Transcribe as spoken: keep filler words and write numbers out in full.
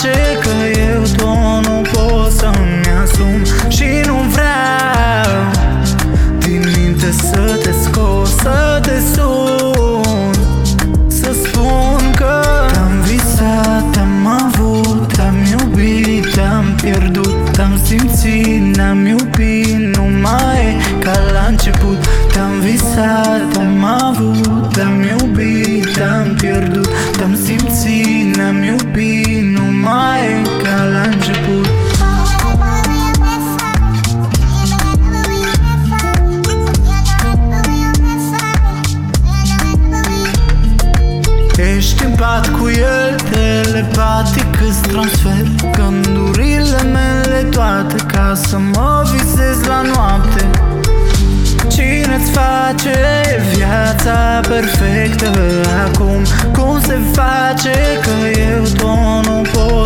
face că eu tot nu pot să-mi asum și nu vreau din minte să te scot, să te sun, să spun că te-am visat, te-am avut, te-am iubit, te-am pierdut, te-am simțit, ne-am iubit, nu mai e ca la început. Te-am visat, te-am avut, te-am iubit, te-am pierdut, te-am simțit, ne-am iubit, nu mai e ca la început. Ești în pat cu el, telepatic îți transfer gândurile mele toate, ca să mă visez la noapte. Cine-ți face viața perfectă acum? Cum se face că eu tot nu pot